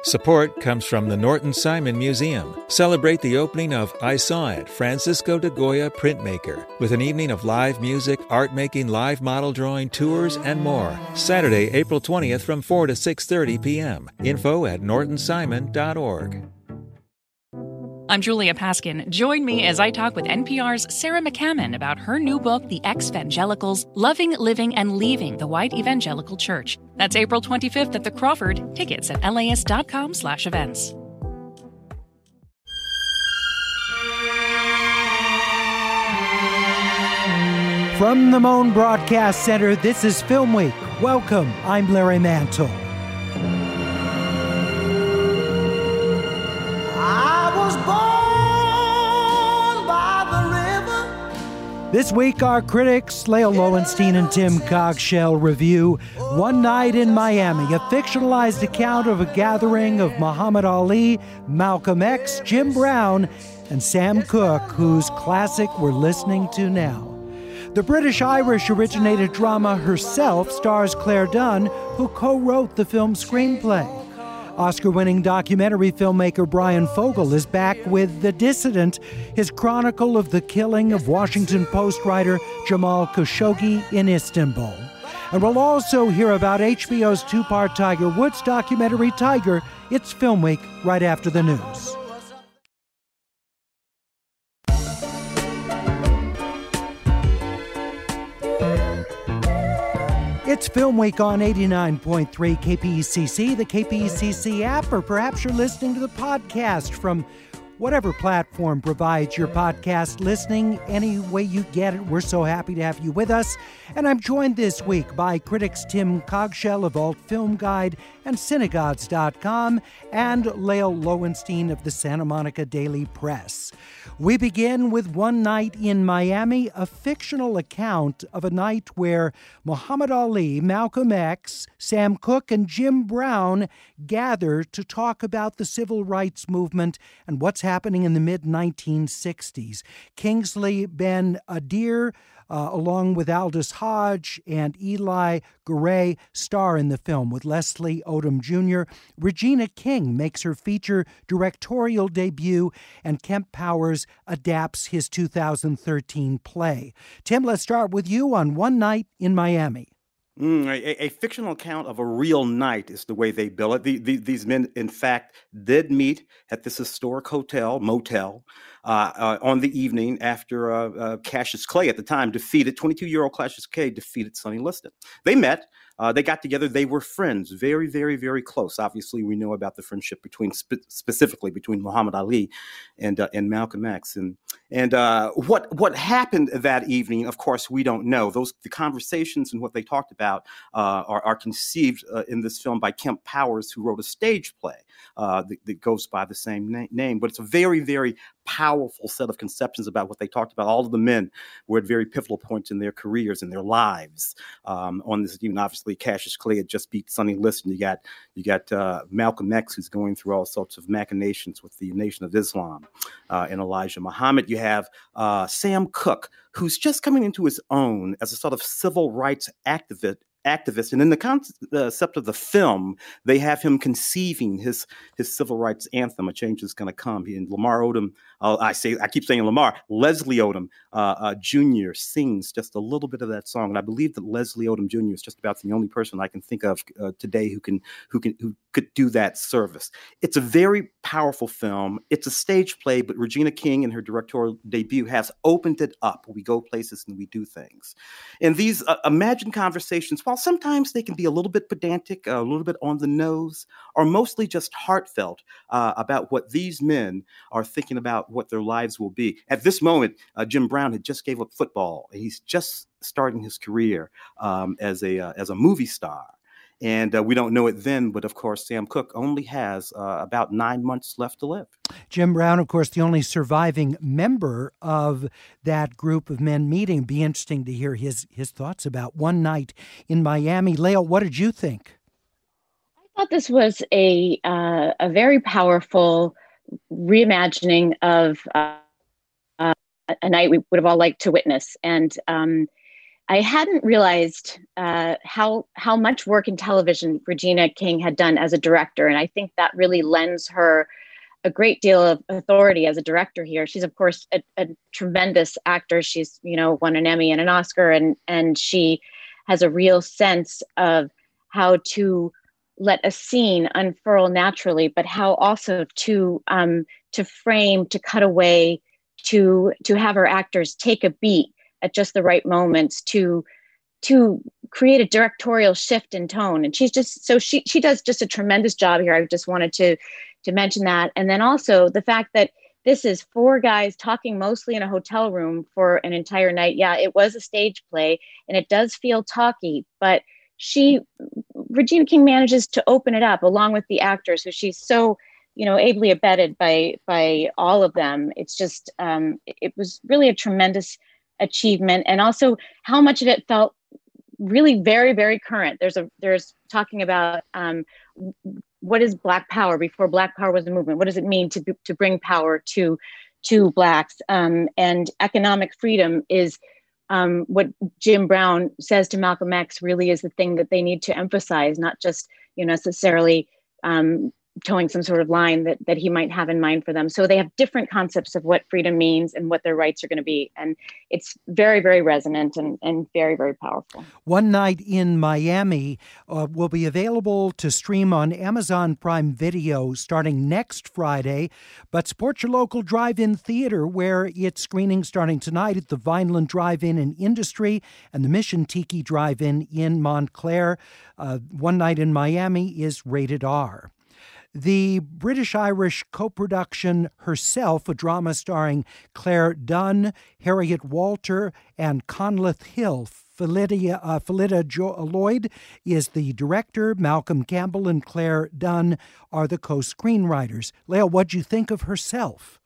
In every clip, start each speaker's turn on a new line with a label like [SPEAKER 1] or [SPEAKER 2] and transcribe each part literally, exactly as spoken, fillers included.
[SPEAKER 1] Support comes from the Norton Simon Museum. Celebrate the opening of I Saw It, Francisco de Goya Printmaker, with an evening of live music, art making, live model drawing, tours, and more. Saturday, April twentieth from four to six thirty p.m. Info at norton simon dot org.
[SPEAKER 2] I'm Julia Paskin. Join me as I talk with N P R's Sarah McCammon about her new book, The Ex-Vangelicals, Loving, Living, and Leaving the White Evangelical Church. That's April twenty-fifth at the Crawford. Tickets at las.com slash events.
[SPEAKER 3] From the Moan Broadcast Center, this is Film Week. Welcome, I'm Larry Mantle. I was born by the river. This week, our critics, Lael Lowenstein and Tim Cogshell, review One Night in Miami, a fictionalized account of a gathering of Muhammad Ali, Malcolm X, Jim Brown, and Sam Cooke, whose classic we're listening to now. The British-Irish-originated drama Herself stars Claire Dunn, who co-wrote the film's screenplay. Oscar-winning documentary filmmaker Brian Fogel is back with The Dissident, his chronicle of the killing of Washington Post writer Jamal Khashoggi in Istanbul. And we'll also hear about H B O's two-part Tiger Woods documentary Tiger. It's Film Week right after the news. It's Film Week on eighty-nine point three K P E C C, the K P E C C app, or perhaps you're listening to the podcast from whatever platform provides your podcast listening. Any way you get it, we're so happy to have you with us. And I'm joined this week by critics Tim Cogshell of Alt Film Guide and Cinegods dot com and Lael Lowenstein of the Santa Monica Daily Press. We begin with One Night in Miami, a fictional account of a night where Muhammad Ali, Malcolm X, Sam Cooke, and Jim Brown gather to talk about the civil rights movement and what's happening in the mid nineteen sixties. Kingsley Ben Adir, Uh, along with Aldous Hodge and Eli Garay, star in the film with Leslie Odom Junior Regina King makes her feature directorial debut, and Kemp Powers adapts his two thousand thirteen play. Tim, let's start with you on One Night in Miami.
[SPEAKER 4] Mm, a, a fictional account of a real night is the way they bill it. The, the, these men, in fact, did meet at this historic hotel, motel, uh, uh, on the evening after uh, uh, Cassius Clay at the time defeated, twenty-two-year-old Cassius Clay defeated Sonny Liston. They met. Uh, they got together. They were friends, very, very, very close. Obviously, we know about the friendship between, spe- specifically between Muhammad Ali and uh, and Malcolm X. And and uh, what what happened that evening, of course, we don't know. Those the conversations and what they talked about uh, are, are conceived uh, in this film by Kemp Powers, who wrote a stage play uh, that, that goes by the same na- name. But it's a very, very powerful set of conceptions about what they talked about. All of the men were at very pivotal points in their careers and their lives um, on this evening. Obviously, Cassius Clay had just beat Sonny Liston. You got you got uh, Malcolm X, who's going through all sorts of machinations with the Nation of Islam uh, and Elijah Muhammad. You have uh, Sam Cooke, who's just coming into his own as a sort of civil rights activist. activist. And in the concept of the film, they have him conceiving his his civil rights anthem, A Change Is Gonna Come. He, and Lamar Odom, uh, I say, I keep saying Lamar, Leslie Odom uh, uh, Junior sings just a little bit of that song. And I believe that Leslie Odom Junior is just about the only person I can think of uh, today who can who can who could do that service. It's a very powerful film. It's a stage play, but Regina King in her directorial debut has opened it up. We go places and we do things. And these uh, imagined conversations, while sometimes they can be a little bit pedantic, a little bit on the nose, are mostly just heartfelt uh, about what these men are thinking about what their lives will be. At this moment, uh, Jim Brown had just gave up football. He's just starting his career um, as a uh, as a movie star. And uh, we don't know it then, but of course, Sam Cooke only has uh, about nine months left to live.
[SPEAKER 3] Jim Brown, of course, the only surviving member of that group of men meeting. Be interesting to hear his his thoughts about One Night in Miami. Lael, what did you think?
[SPEAKER 5] I thought this was a uh, a very powerful reimagining of uh, uh, a night we would have all liked to witness. And um, I hadn't realized uh, how how much work in television Regina King had done as a director, and I think that really lends her a great deal of authority as a director here. She's of course a, a tremendous actor. She's, you know, won an Emmy and an Oscar, and and she has a real sense of how to let a scene unfurl naturally, but how also to um, to frame, to cut away, to to have her actors take a beat at just the right moments to to create a directorial shift in tone. And she's just so she she does just a tremendous job here. I just wanted to to mention that. And then also the fact that this is four guys talking mostly in a hotel room for an entire night. Yeah, it was a stage play and it does feel talky, but she, Regina King manages to open it up along with the actors who she's so, you know, ably abetted by, by all of them. It's just, um, it was really a tremendous achievement. And also how much of it felt really very, very current. There's a, there's talking about, um, what is Black Power before Black Power was a movement? What does it mean to to bring power to to Blacks? Um, and economic freedom is um, what Jim Brown says to Malcolm X really is the thing that they need to emphasize, not just, you know, necessarily um, towing some sort of line that that he might have in mind for them. So they have different concepts of what freedom means and what their rights are going to be. And it's very, very resonant and, and very, very powerful.
[SPEAKER 3] One Night in Miami uh, will be available to stream on Amazon Prime Video starting next Friday, but support your local drive-in theater where it's screening starting tonight at the Vineland Drive-In and Industry and the Mission Tiki Drive-In in Montclair. Uh, One Night in Miami is rated R. The British-Irish co-production Herself, a drama starring Claire Dunn, Harriet Walter, and Conleth Hill. Philida, uh, Philida jo- Lloyd is the director. Malcolm Campbell and Claire Dunn are the co-screenwriters. Leah, what'd you think of Herself?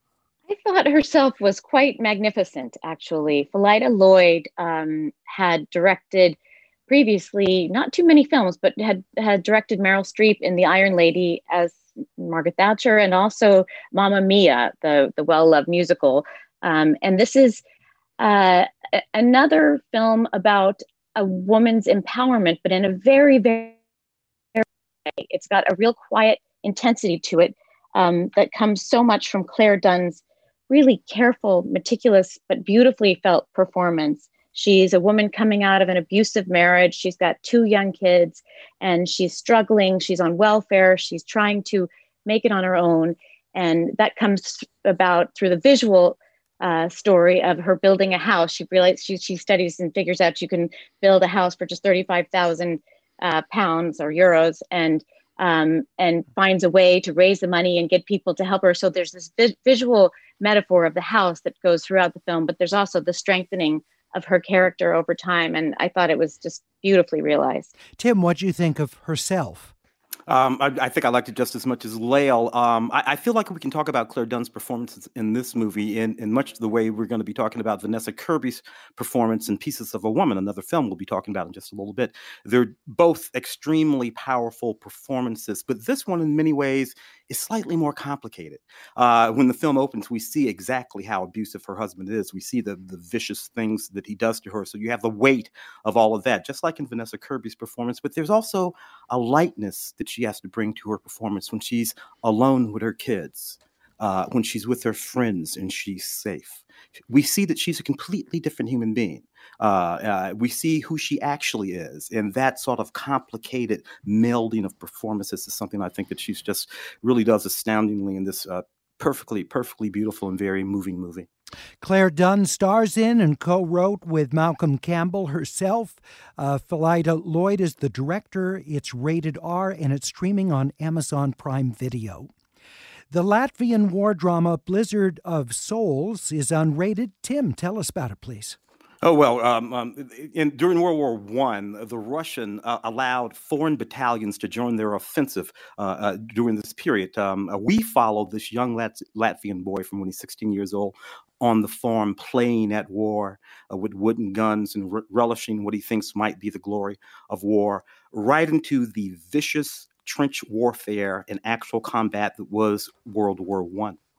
[SPEAKER 5] I thought Herself was quite magnificent, actually. Philida Lloyd um, had directed previously not too many films, but had had directed Meryl Streep in The Iron Lady as Margaret Thatcher, and also Mamma Mia, the the well-loved musical. Um, and this is uh, a- another film about a woman's empowerment, but in a very, very, very way. It's got a real quiet intensity to it um, that comes so much from Claire Dunn's really careful, meticulous, but beautifully felt performance. She's a woman coming out of an abusive marriage. She's got two young kids and she's struggling. She's on welfare. She's trying to make it on her own. And that comes about through the visual uh, story of her building a house. She realizes she, she studies and figures out you can build a house for just thirty-five thousand uh, pounds or euros and um, and finds a way to raise the money and get people to help her. So there's this vi- visual metaphor of the house that goes throughout the film, but there's also the strengthening of her character over time. And I thought it was just beautifully realized.
[SPEAKER 3] Tim, what do you think of Herself?
[SPEAKER 4] Um, I, I think I liked it just as much as Lael. Um, I, I feel like we can talk about Claire Dunn's performances in this movie in, in much the way we're going to be talking about Vanessa Kirby's performance in Pieces of a Woman, another film we'll be talking about in just a little bit. They're both extremely powerful performances, but this one in many ways is slightly more complicated. Uh, when the film opens, we see exactly how abusive her husband is. We see the, the vicious things that he does to her. So you have the weight of all of that, just like in Vanessa Kirby's performance, but there's also a lightness that she has to bring to her performance when she's alone with her kids, uh, when she's with her friends and she's safe. We see that she's a completely different human being. Uh, uh, we see who she actually is. And that sort of complicated melding of performances is something I think that she's just really does astoundingly in this uh, perfectly, perfectly beautiful and very moving movie.
[SPEAKER 3] Claire Dunn stars in and co-wrote with Malcolm Campbell herself. Uh, Philida Lloyd is the director. It's rated R, and it's streaming on Amazon Prime Video. The Latvian war drama Blizzard of Souls is unrated. Tim, tell us about it, please.
[SPEAKER 4] Oh, well, um, um, in, during World War One, the Russian uh, allowed foreign battalions to join their offensive uh, uh, during this period. Um, uh, we followed this young Lat- Latvian boy from when he's sixteen years old on the farm playing at war uh, with wooden guns and re- relishing what he thinks might be the glory of war, right into the vicious trench warfare and actual combat that was World War One.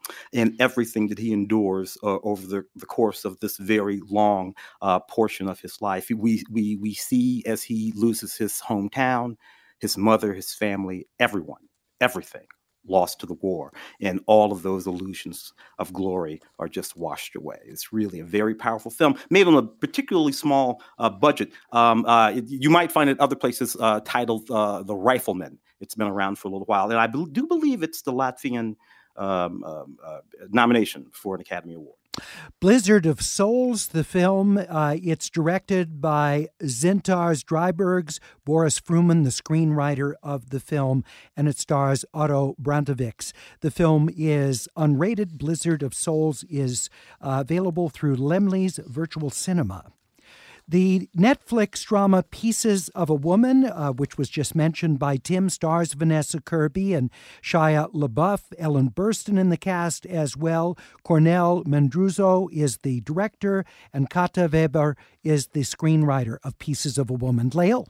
[SPEAKER 4] and everything that he endures uh, over the, the course of this very long uh, portion of his life. We, we, we see as he loses his hometown, his mother, his family, everyone, everything lost to the war. And all of those illusions of glory are just washed away. It's really a very powerful film, made on a particularly small uh, budget. Um, uh, it, you might find it other places uh, titled uh, The Rifleman. It's been around for a little while. And I be- do believe it's the Latvian um, um, uh, nomination for an Academy Award.
[SPEAKER 3] Blizzard of Souls, the film, uh, it's directed by Zintas Drybergs, Boris Fruman, the screenwriter of the film, and it stars Otto Brantovics. The film is unrated. Blizzard of Souls is uh, available through Laemmle's Virtual Cinema. The Netflix drama Pieces of a Woman, uh, which was just mentioned by Tim, stars Vanessa Kirby and Shia LaBeouf, Ellen Burstyn in the cast as well. Cornel Mendruzzo is the director, and Kata Weber is the screenwriter of Pieces of a Woman. Lael?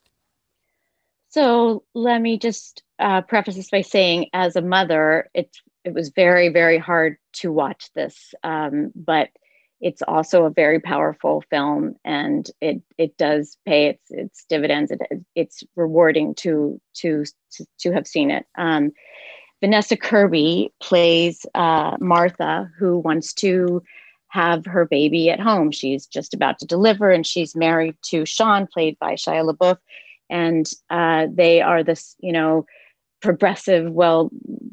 [SPEAKER 5] So let me just uh, preface this by saying, as a mother, it, it was very, very hard to watch this, um, but it's also a very powerful film, and it it does pay its its dividends. It, it's rewarding to to to, to have seen it. Um, Vanessa Kirby plays uh, Martha, who wants to have her baby at home. She's just about to deliver, and she's married to Sean, played by Shia LaBeouf, and uh, they are this, you know, progressive, well,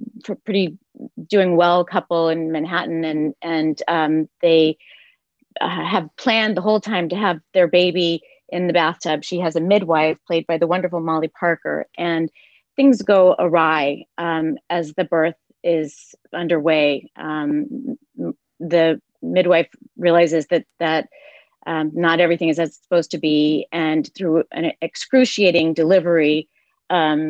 [SPEAKER 5] pretty doing well couple in Manhattan, and and um, they. Uh, have planned the whole time to have their baby in the bathtub. She has a midwife played by the wonderful Molly Parker, and things go awry um, as the birth is underway. Um, the midwife realizes that that um, not everything is as it's supposed to be, and through an excruciating delivery, um,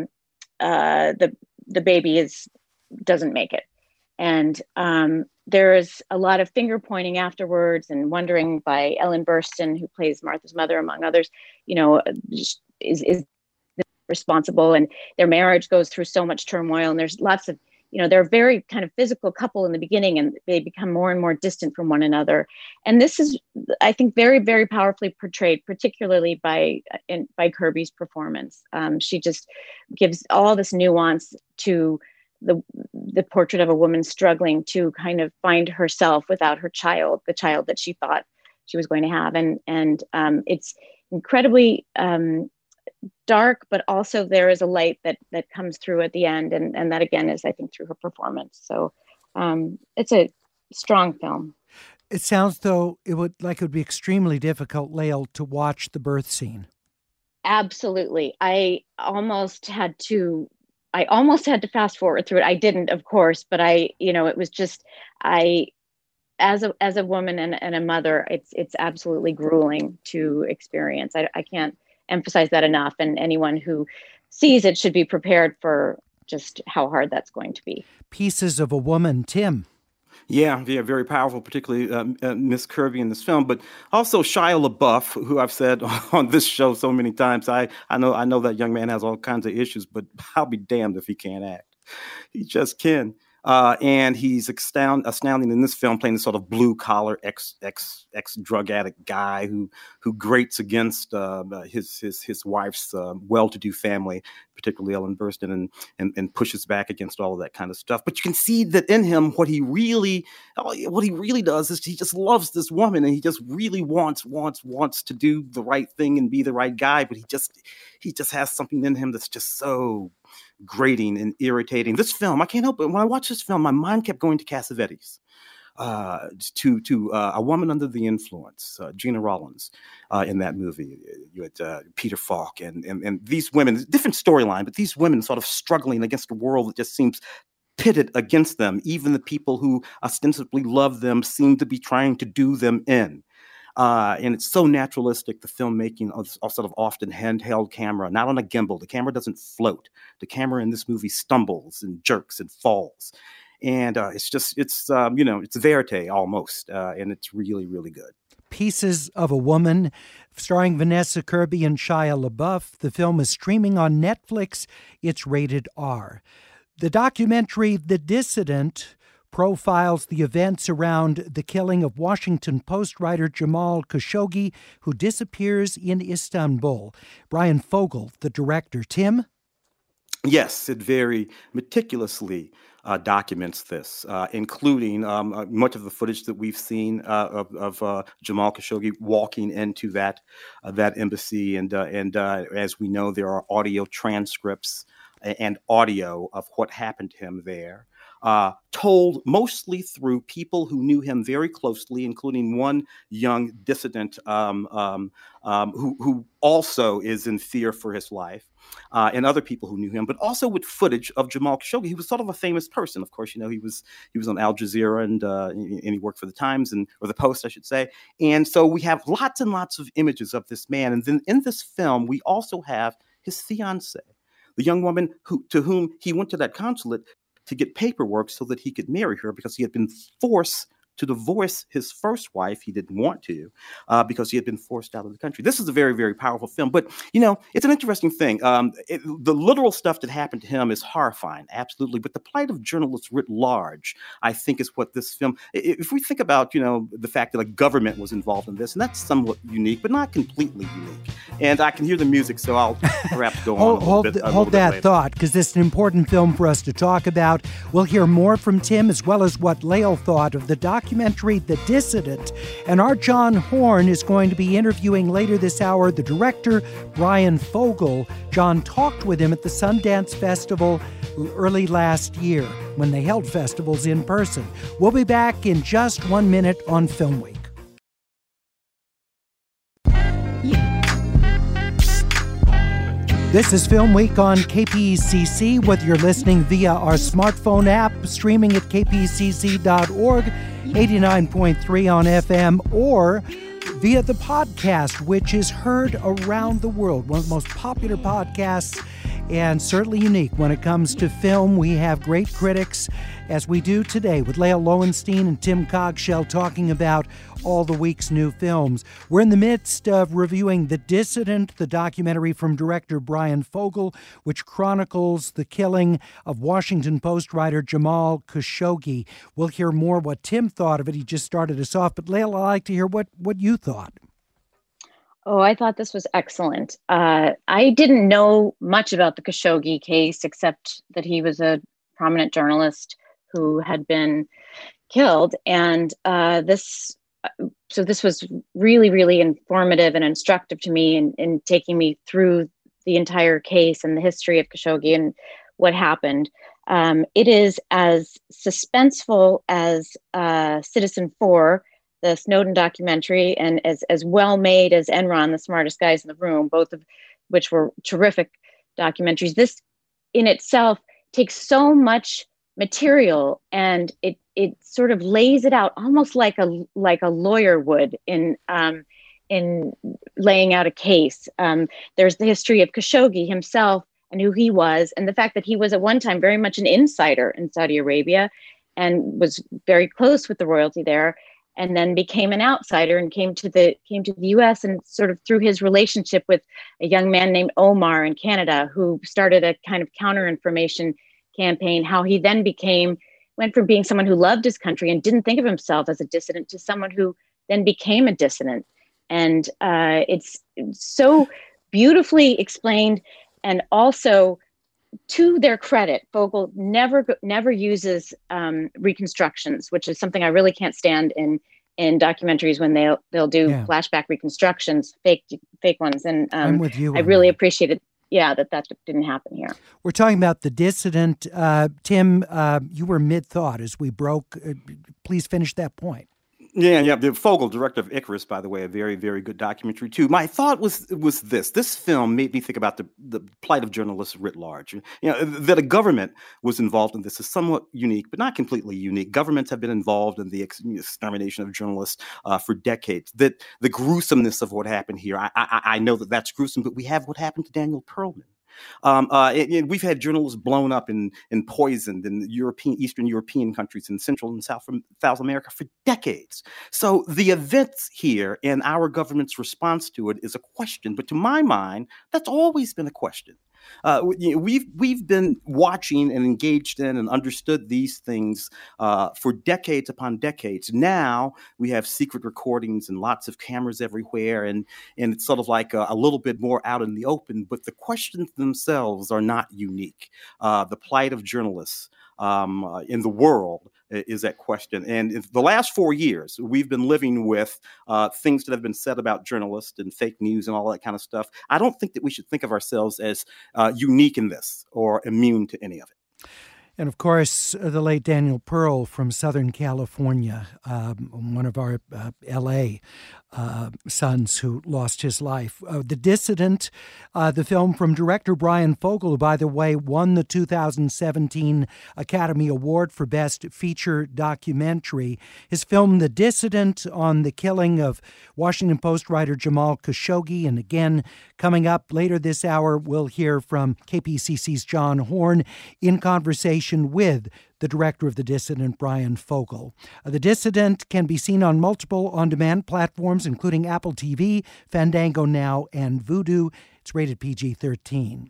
[SPEAKER 5] uh, the the baby is doesn't make it, and um, there is a lot of finger pointing afterwards and wondering by Ellen Burstyn, who plays Martha's mother, among others, you know, is, is responsible, and their marriage goes through so much turmoil. And there's lots of, you know, they're a very kind of physical couple in the beginning, and they become more and more distant from one another. And this is, I think, very, very powerfully portrayed, particularly by, in, by Kirby's performance. Um, she just gives all this nuance to the the portrait of a woman struggling to kind of find herself without her child, the child that she thought she was going to have. And and um, it's incredibly um, dark, but also there is a light that that comes through at the end. And, and that, again, is, I think, through her performance. So um, it's a strong film.
[SPEAKER 3] It sounds, though, it would like it would be extremely difficult, Lael, to watch the birth scene.
[SPEAKER 5] Absolutely. I almost had to I almost had to fast forward through it. I didn't, of course, but I, you know, it was just, I, as a, as a woman and, and a mother, it's, it's absolutely grueling to experience. I, I can't emphasize that enough. And anyone who sees it should be prepared for just how hard that's going to be.
[SPEAKER 3] Pieces of a Woman, Tim.
[SPEAKER 4] Yeah, yeah, very powerful, particularly uh, uh, Miss Kirby in this film, but also Shia LaBeouf, who I've said on this show so many times. I, I know I know that young man has all kinds of issues, but I'll be damned if he can't act. He just can. Uh, and he's astound, astounding in this film, playing this sort of blue collar ex ex ex drug addict guy who who grates against uh, his his his wife's uh, well-to-do family, particularly Ellen Burstyn, and, and and pushes back against all of that kind of stuff. But you can see that in him, what he really what he really does is he just loves this woman, and he just really wants wants wants to do the right thing and be the right guy. But he just he just has something in him that's just so grating and irritating. This film, I can't help it. When I watched this film, my mind kept going to Cassavetes, uh, to to uh, A Woman Under the Influence, uh, Gina Rollins uh, in that movie. You had uh, Peter Falk and, and and these women, different storyline, but these women sort of struggling against a world that just seems pitted against them. Even the people who ostensibly love them seem to be trying to do them in. Uh, and it's so naturalistic, the filmmaking, of, sort of often handheld camera, not on a gimbal. The camera doesn't float. The camera in this movie stumbles and jerks and falls. And uh, it's just, it's, um, you know, it's verite almost. Uh, and it's really, really good.
[SPEAKER 3] Pieces of a Woman, starring Vanessa Kirby and Shia LaBeouf. The film is streaming on Netflix. It's rated R. The documentary The Dissident, profiles the events around the killing of Washington Post writer Jamal Khashoggi, who disappears in Istanbul. Bryan Fogel, the director. Tim?
[SPEAKER 4] Yes, it very meticulously uh, documents this, uh, including um, uh, much of the footage that we've seen uh, of, of uh, Jamal Khashoggi walking into that uh, that embassy, and uh, and uh, as we know, there are audio transcripts and audio of what happened to him there, uh, told mostly through people who knew him very closely, including one young dissident um, um, um, who, who also is in fear for his life, uh, and other people who knew him, but also with footage of Jamal Khashoggi. He was sort of a famous person. Of course, you know, he was he was on Al Jazeera, and, uh, and he worked for the Times, and or the Post, I should say. And so we have lots and lots of images of this man. And then in this film, we also have his fiancée, the young woman who to whom he went to that consulate to get paperwork so that he could marry her, because he had been forced to divorce his first wife. He didn't want to uh, because he had been forced out of the country. This is a very, very powerful film. But, you know, it's an interesting thing. Um, it, the literal stuff that happened to him is horrifying, absolutely. But the plight of journalists writ large, I think, is what this film, if we think about, you know, the fact that a government was involved in this, and that's somewhat unique, but not completely unique. And I can hear the music, so I'll perhaps go on
[SPEAKER 3] hold,
[SPEAKER 4] a little
[SPEAKER 3] hold,
[SPEAKER 4] bit. A
[SPEAKER 3] hold
[SPEAKER 4] little
[SPEAKER 3] that
[SPEAKER 4] bit later.
[SPEAKER 3] thought, because this is an important film for us to talk about. We'll hear more from Tim, as well as what Lael thought of the documentary The Dissident. And our John Horn is going to be interviewing later this hour the director, Bryan Fogel. John talked with him at the Sundance Festival early last year when they held festivals in person. We'll be back in just one minute on Film Week. This is Film Week on K P E C C, whether you're listening via our smartphone app, streaming at k p e c c dot org, eighty-nine point three on F M, or via the podcast, which is heard around the world. One of the most popular podcasts, and certainly unique when it comes to film. We have great critics, as we do today with Lael Lowenstein and Tim Cogshell talking about all the week's new films. We're in the midst of reviewing The Dissident, the documentary from director Bryan Fogel, which chronicles the killing of Washington Post writer Jamal Khashoggi. We'll hear more what Tim thought of it. He just started us off. But Lael, I'd like to hear what, what you thought.
[SPEAKER 5] Oh, I thought this was excellent. Uh, I didn't know much about the Khashoggi case, except that he was a prominent journalist who had been killed. And uh, this, so this was really, really informative and instructive to me in, in taking me through the entire case and the history of Khashoggi and what happened. Um, it is as suspenseful as uh, Citizen Four, the Snowden documentary, and as, as well made as Enron, The Smartest Guys in the Room, both of which were terrific documentaries. This in itself takes so much material and it it sort of lays it out almost like a like a lawyer would in um, in laying out a case. Um, there's the history of Khashoggi himself and who he was, and the fact that he was at one time very much an insider in Saudi Arabia and was very close with the royalty there, and then became an outsider and came to the came to the U S and sort of through his relationship with a young man named Omar in Canada, who started a kind of counter-information campaign, how he then became, went from being someone who loved his country and didn't think of himself as a dissident to someone who then became a dissident. And uh, it's, it's so beautifully explained. And also, to their credit, Fogel never never uses um, reconstructions, which is something I really can't stand in in documentaries when they'll they'll do yeah. flashback reconstructions, fake fake ones. And um,
[SPEAKER 3] I'm with you.
[SPEAKER 5] I really appreciated, yeah, that that didn't happen here.
[SPEAKER 3] We're talking about The Dissident. Uh, Tim, uh, you were mid thought as we broke. Uh, please finish that point.
[SPEAKER 4] Yeah, yeah. The Fogel, director of Icarus, by the way, a very, very good documentary too. My thought was was this: this film made me think about the the plight of journalists writ large. You know, that a government was involved in this is somewhat unique, but not completely unique. Governments have been involved in the extermination of journalists uh, for decades. That the gruesomeness of what happened here, I, I I know that that's gruesome, but we have what happened to Daniel Pearlman. Um, uh, and, and we've had journalists blown up and, and poisoned in European, Eastern European countries and Central and South, South America for decades. So the events here and our government's response to it is a question. But to my mind, that's always been a question. Uh, we- we've we've been watching and engaged in and understood these things uh, for decades upon decades. Now we have secret recordings and lots of cameras everywhere, and and it's sort of like a, a little bit more out in the open. But the questions themselves are not unique. Uh, the plight of journalists um, uh, in the world is that question. And in the last four years, we've been living with uh, things that have been said about journalists and fake news and all that kind of stuff. I don't think that we should think of ourselves as uh, unique in this or immune to any of it.
[SPEAKER 3] And of course, the late Daniel Pearl from Southern California, um, one of our uh, L A uh, sons who lost his life. Uh, the Dissident, uh, the film from director Brian Fogel, who, by the way, won the two thousand seventeen Academy Award for Best Feature Documentary. His film, The Dissident, on the killing of Washington Post writer Jamal Khashoggi. And again, coming up later this hour, we'll hear from K P C C's John Horn in conversation with the director of The Dissident, Brian Fogel. Uh, the Dissident can be seen on multiple on-demand platforms, including Apple T V, Fandango Now, and Vudu. It's rated P G thirteen.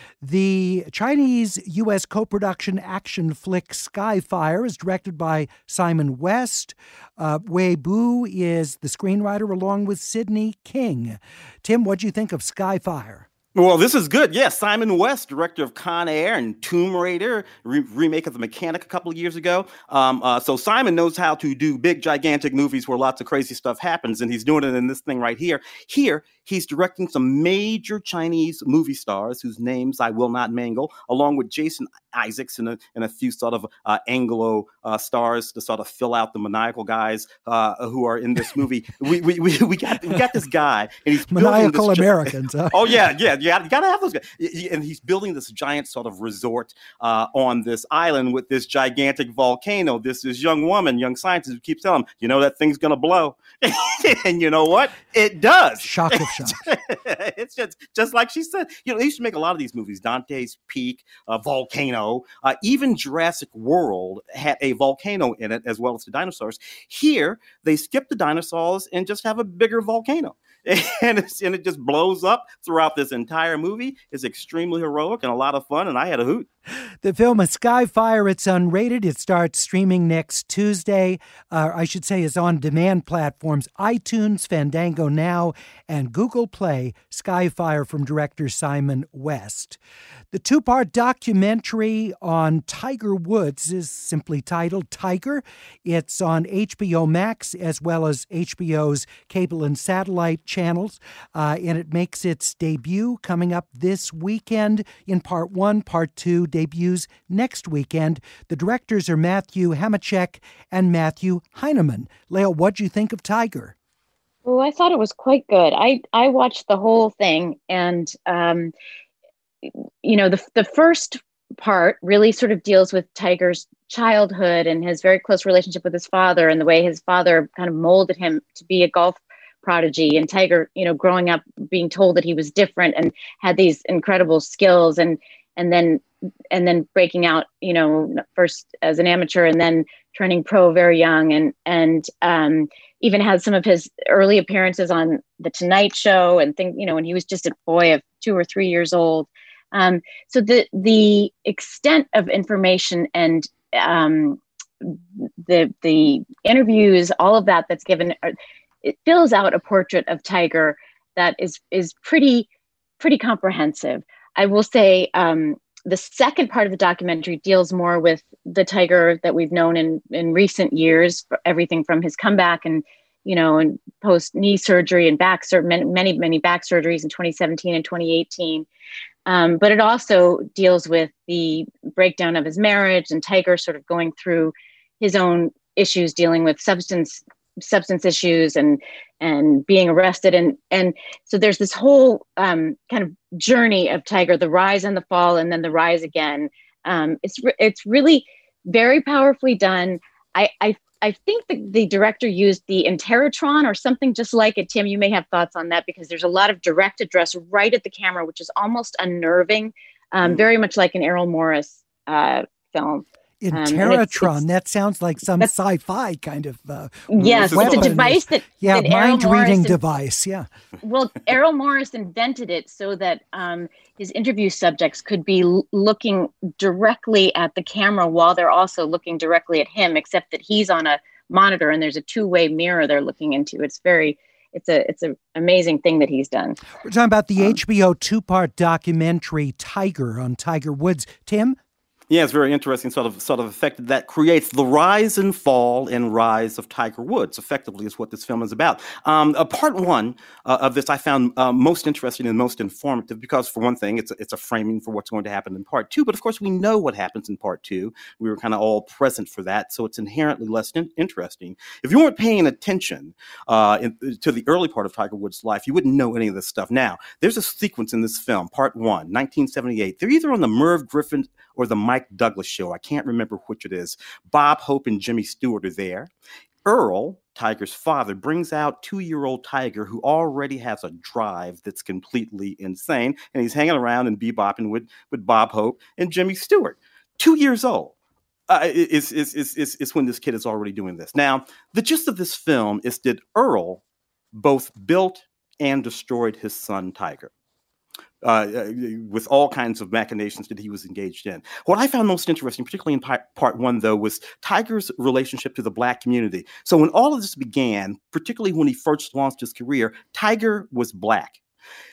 [SPEAKER 3] The Chinese-U S co-production action flick Skyfire is directed by Simon West. Uh, Wei Bu is the screenwriter along with Sidney King. Tim, what do you think of Skyfire?
[SPEAKER 4] Well, this is good. Yes, Simon West, director of Con Air and Tomb Raider, re- remake of The Mechanic a couple of years ago. Um, uh, so Simon knows how to do big, gigantic movies where lots of crazy stuff happens, and he's doing it in this thing right here. Here, he's directing some major Chinese movie stars whose names I will not mangle, along with Jason Isaacs and a, and a few sort of uh, Anglo uh, stars to sort of fill out the maniacal guys uh, who are in this movie. we, we we we got we got this guy, and he's
[SPEAKER 3] maniacal
[SPEAKER 4] this
[SPEAKER 3] Americans. Huh?
[SPEAKER 4] Oh yeah, yeah. You got, you got to have those guys. And he's building this giant sort of resort uh, on this island with this gigantic volcano. This this young woman, young scientist, who keeps telling him, you know, that thing's going to blow. And you know what? It does.
[SPEAKER 3] Shock of shocks.
[SPEAKER 4] It's just, just like she said. You know, they used to make a lot of these movies. Dante's Peak, uh, Volcano, uh, even Jurassic World had a volcano in it, as well as the dinosaurs. Here, they skip the dinosaurs and just have a bigger volcano. And, it's, and it just blows up throughout this entire movie. It's extremely heroic and a lot of fun, and I had a hoot.
[SPEAKER 3] The film is Skyfire. It's unrated. It starts streaming next Tuesday. Uh, I should say is on demand platforms, iTunes, Fandango Now, and Google Play. Skyfire from director Simon West. The two-part documentary on Tiger Woods is simply titled Tiger. It's on H B O Max as well as H B O's cable and satellite channels, uh, and it makes its debut coming up this weekend in part one. Part two debuts next weekend. The directors are Matthew Hamachek and Matthew Heineman. Leo, what'd you think of Tiger?
[SPEAKER 5] Oh, I thought it was quite good. I, I watched the whole thing, and um, you know, the the first part really sort of deals with Tiger's childhood and his very close relationship with his father and the way his father kind of molded him to be a golf prodigy, and Tiger, you know, growing up being told that he was different and had these incredible skills, and and then and then breaking out, you know, first as an amateur and then turning pro very young, and and um, even had some of his early appearances on The Tonight Show and think, you know, when he was just a boy of two or three years old. Um, so the the extent of information and um, the the interviews, all of that that's given, it fills out a portrait of Tiger that is is pretty pretty comprehensive. I will say um, the second part of the documentary deals more with the Tiger that we've known in in recent years, everything from his comeback and, you know, and post knee surgery and back sur- many many many back surgeries in twenty seventeen and twenty eighteen. Um, but it also deals with the breakdown of his marriage and Tiger sort of going through his own issues, dealing with substance substance issues and and being arrested. And and so there's this whole um, kind of journey of Tiger, the rise and the fall, and then the rise again. Um, it's it's really very powerfully done. I I, I think the, the director used the Interrotron or something just like it. Tim, you may have thoughts on that, because there's a lot of direct address right at the camera, which is almost unnerving, um, mm. very much like an Errol Morris uh, film.
[SPEAKER 3] In
[SPEAKER 5] Um,
[SPEAKER 3] Terratron,
[SPEAKER 5] it's, it's,
[SPEAKER 3] that sounds like some sci-fi kind of uh,
[SPEAKER 5] yes,
[SPEAKER 3] weapon.
[SPEAKER 5] it's a device that
[SPEAKER 3] yeah,
[SPEAKER 5] that Errol
[SPEAKER 3] mind-reading
[SPEAKER 5] Morris
[SPEAKER 3] device. Yeah.
[SPEAKER 5] Well, Errol Morris invented it so that um, his interview subjects could be l- looking directly at the camera while they're also looking directly at him, except that he's on a monitor and there's a two-way mirror they're looking into. It's very, it's a, it's an amazing thing that he's done.
[SPEAKER 3] We're talking about the
[SPEAKER 5] um,
[SPEAKER 3] H B O two-part documentary Tiger on Tiger Woods. Tim?
[SPEAKER 4] Yeah, it's very interesting sort of sort of effect that creates the rise and fall and rise of Tiger Woods, effectively is what this film is about. Um, uh, part one uh, of this I found uh, most interesting and most informative because, for one thing, it's a, it's a framing for what's going to happen in part two. But, of course, we know what happens in part two. We were kind of all present for that, so it's inherently less in- interesting. If you weren't paying attention uh, in, to the early part of Tiger Woods' life, you wouldn't know any of this stuff. Now, there's a sequence in this film, part one, nineteen seventy-eight. They're either on the Merv Griffin or the Mike Douglas show. I can't remember which it is. Bob Hope and Jimmy Stewart are there. Earl, Tiger's father, brings out two-year-old Tiger, who already has a drive that's completely insane, and he's hanging around and bebopping with, with Bob Hope and Jimmy Stewart. Two years old uh, is, is, is, is, is when this kid is already doing this. Now, the gist of this film is that Earl both built and destroyed his son, Tiger. Uh, with all kinds of machinations that he was engaged in. What I found most interesting, particularly in part, part one, though, was Tiger's relationship to the Black community. So when all of this began, particularly when he first launched his career, Tiger was Black.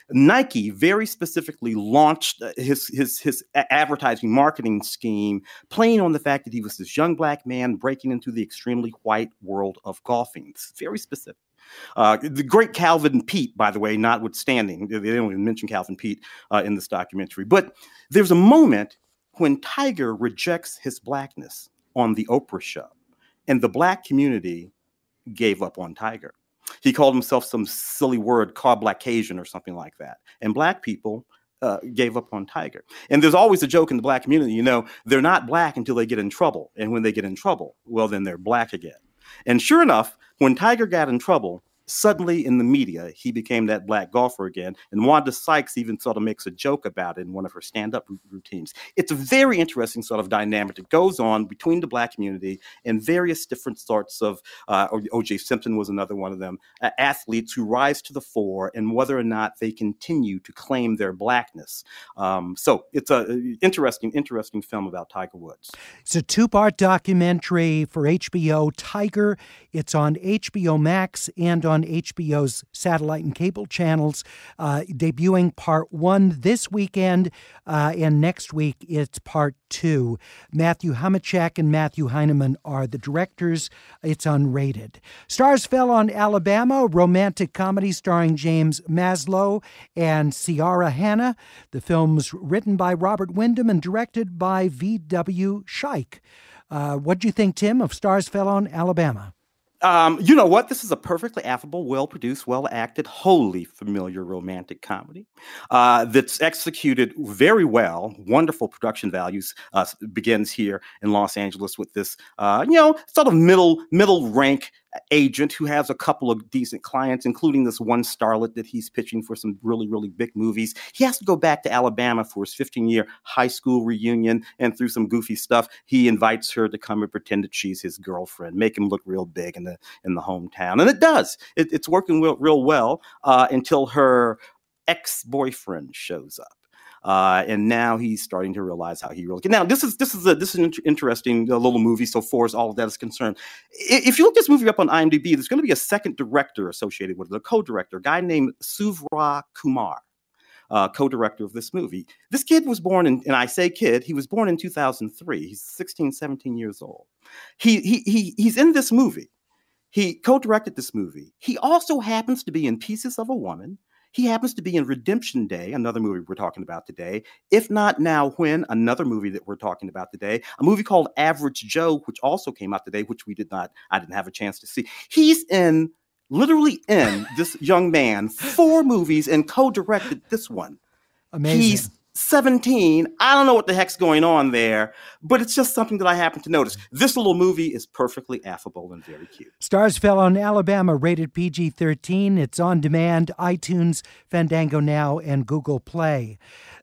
[SPEAKER 4] Nike very specifically launched his, his, his advertising marketing scheme, playing on the fact that he was this young Black man breaking into the extremely white world of golfing. It's very specific. Uh, the great Calvin Pete, by the way, notwithstanding, they don't even mention Calvin Pete uh, in this documentary. But there's a moment when Tiger rejects his Blackness on the Oprah show, and the Black community gave up on Tiger. He called himself some silly word, called Blackasian or something like that. And Black people uh, gave up on Tiger. And there's always a joke in the Black community, you know, they're not Black until they get in trouble. And when they get in trouble, well, then they're Black again. And sure enough, when Tiger got in trouble, suddenly in the media, he became that Black golfer again. And Wanda Sykes even sort of makes a joke about it in one of her stand-up routines. It's a very interesting sort of dynamic that goes on between the Black community and various different sorts of, uh, O J Simpson was another one of them, uh, athletes who rise to the fore and whether or not they continue to claim their Blackness. Um, so it's an interesting, interesting film about Tiger Woods.
[SPEAKER 3] It's a two-part documentary for H B O, Tiger. It's on H B O Max and on H B O's satellite and cable channels, uh, debuting part one this weekend, uh, and next week it's part two. Matthew Hamachek and Matthew Heineman are the directors. It's unrated. Stars fell on Alabama, a romantic comedy starring James Maslow and Ciara Hanna. The film's written by Robert Wyndham and directed by V W Shaikh. Uh, what do you think, Tim, of Stars Fell on Alabama?
[SPEAKER 4] Um, you know what? This is a perfectly affable, well-produced, well-acted, wholly familiar romantic comedy uh, that's executed very well. Wonderful production values. Uh, begins here in Los Angeles with this, uh, you know, sort of middle middle rank agent who has a couple of decent clients, including this one starlet that he's pitching for some really, really big movies. He has to go back to Alabama for his fifteen-year high school reunion, and through some goofy stuff, he invites her to come and pretend that she's his girlfriend, make him look real big in the in the hometown. And it does. It, it's working real, real well uh, until her ex-boyfriend shows up. Uh, and now he's starting to realize how he really can. Now, this is this is a this is an inter- interesting uh, little movie so far as all of that is concerned. If you look this movie up on IMDb, there's going to be a second director associated with it, a co-director, a guy named Suvra Kumar, uh, co-director of this movie. This kid was born in, and I say kid, he was born in two thousand three. He's sixteen, seventeen years old. He he he he's in this movie. He co-directed this movie. He also happens to be in Pieces of a Woman. He happens to be in Redemption Day, another movie we're talking about today. If Not Now, When, another movie that we're talking about today. A movie called Average Joe, which also came out today, which we did not, I didn't have a chance to see. He's in, literally in, this young man, four movies and co-directed this one.
[SPEAKER 3] Amazing.
[SPEAKER 4] He's seventeen. I don't know what the heck's going on there, but it's just something that I happen to notice. This little movie is perfectly affable and very cute.
[SPEAKER 3] Stars Fell on Alabama, rated P G thirteen. It's on demand, iTunes, Fandango Now, and Google Play.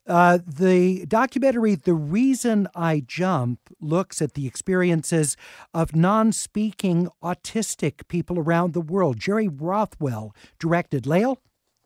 [SPEAKER 3] Uh, the documentary The Reason I Jump looks at the experiences of non-speaking autistic people around the world. Jerry Rothwell directed. Lael?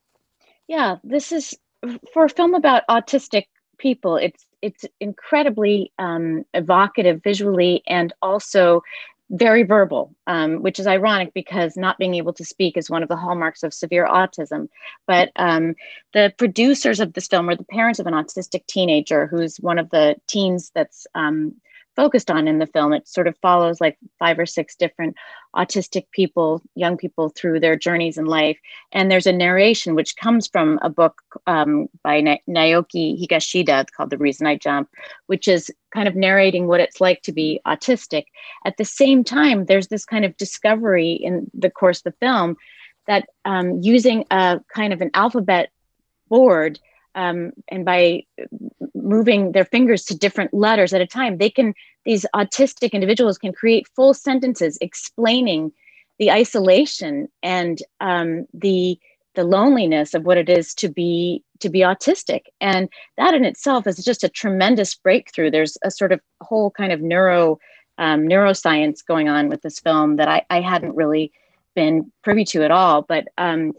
[SPEAKER 5] Yeah, this is for a film about autistic people. It's it's incredibly um, evocative visually and also very verbal, um, which is ironic because not being able to speak is one of the hallmarks of severe autism. But um, the producers of this film are the parents of an autistic teenager who's one of the teens that's um, focused on in the film. It sort of follows like five or six different autistic people, young people through their journeys in life. And there's a narration which comes from a book um, by Na- Naoki Higashida called The Reason I Jump, which is kind of narrating what it's like to be autistic. At the same time, there's this kind of discovery in the course of the film that um, using a kind of an alphabet board um, and by moving their fingers to different letters at a time, they can, these autistic individuals can create full sentences explaining the isolation and um, the the loneliness of what it is to be to be autistic. And that in itself is just a tremendous breakthrough. There's a sort of whole kind of neuro um, neuroscience going on with this film that I, I hadn't really been privy to at all. But um,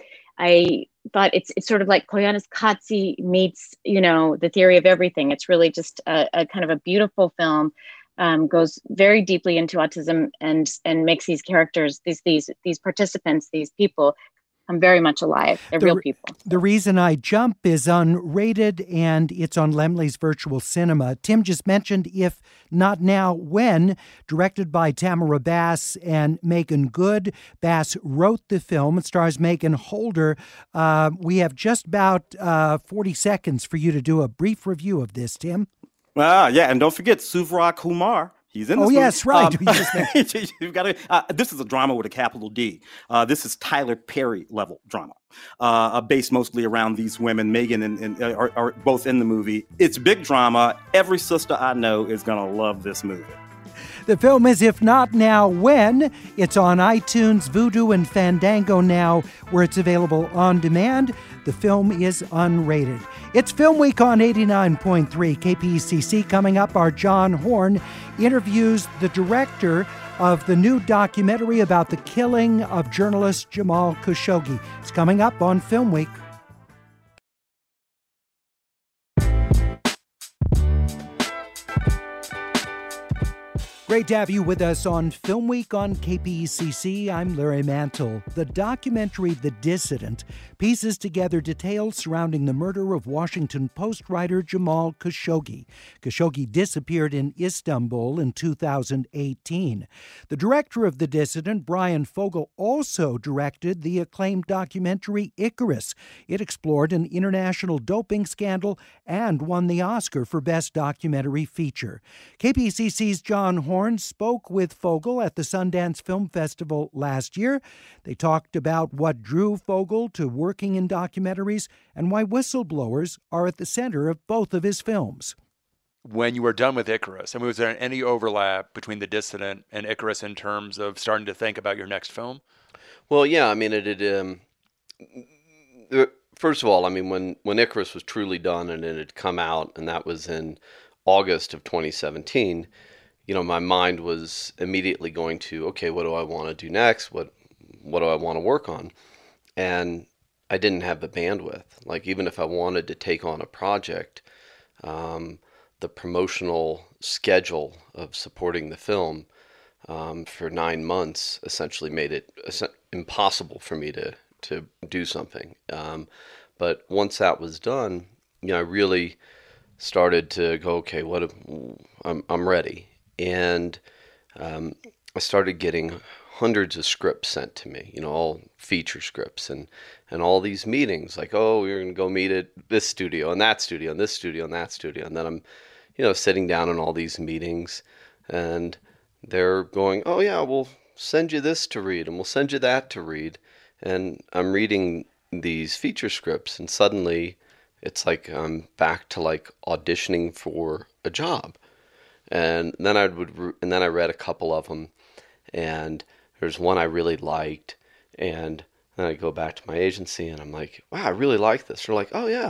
[SPEAKER 5] I thought it's it's sort of like Koyaanisqatsi meets, you know, The Theory of Everything. It's really just a, a kind of a beautiful film, um, goes very deeply into autism and and makes these characters, these these these participants, these people come very much alive. They're
[SPEAKER 3] the,
[SPEAKER 5] real people.
[SPEAKER 3] The Reason I Jump is unrated and it's on Laemmle's Virtual Cinema. Tim just mentioned If Not Now, When, directed by Tamara Bass and Megan Good. Bass wrote the film. It stars Megan Holder. Uh, we have just about uh, forty seconds for you to do a brief review of this, Tim.
[SPEAKER 4] Ah, yeah, and don't forget Suvra Kumar. He's in this
[SPEAKER 3] oh,
[SPEAKER 4] movie.
[SPEAKER 3] yes, right.
[SPEAKER 4] Um, you've got to, uh, this is a drama with a capital D. Uh, this is Tyler Perry level drama, uh, based mostly around these women. Megan and, and uh, are, are both in the movie. It's big drama. Every sister I know is going to love this movie.
[SPEAKER 3] The film is If Not Now, When. It's on iTunes, Vudu, and Fandango now, where it's available on demand. The film is unrated. It's Film Week on eighty-nine point three K P E C C. Coming up, our John Horn interviews the director of the new documentary about the killing of journalist Jamal Khashoggi. It's coming up on Film Week. Great to have you with us on Film Week on K P E C C. I'm Larry Mantle. The documentary The Dissident pieces together details surrounding the murder of Washington Post writer Jamal Khashoggi. Khashoggi disappeared in Istanbul in two thousand eighteen. The director of The Dissident, Brian Fogel, also directed the acclaimed documentary Icarus. It explored an international doping scandal and won the Oscar for Best Documentary Feature. K P E C C's John Horn spoke with Fogel at the Sundance Film Festival last year. They talked about what drew Fogel to working in documentaries and why whistleblowers are at the center of both of his films.
[SPEAKER 6] When you were done with Icarus, I mean, was there any overlap between The Dissident and Icarus in terms of starting to think about your next film?
[SPEAKER 7] Well, yeah, I mean, it had, um, first of all, I mean, when, when Icarus was truly done and it had come out, and that was in August of twenty seventeen, you know, my mind was immediately going to, okay, what do I want to do next? What what do I want to work on? And I didn't have the bandwidth. Like, even if I wanted to take on a project, um, the promotional schedule of supporting the film um, for nine months essentially made it impossible for me to, to do something. Um, but once that was done, you know, I really started to go, okay, what I'm, I'm ready. And um, I started getting hundreds of scripts sent to me, you know, all feature scripts and, and all these meetings like, oh, we're going to go meet at this studio and that studio and this studio and that studio. And then I'm, you know, sitting down in all these meetings and they're going, oh, yeah, we'll send you this to read and we'll send you that to read. And I'm reading these feature scripts and suddenly it's like I'm back to like auditioning for a job. And then I would, and then I read a couple of them, and there's one I really liked, and then I go back to my agency, and I'm like, wow, I really like this. They're like, oh yeah,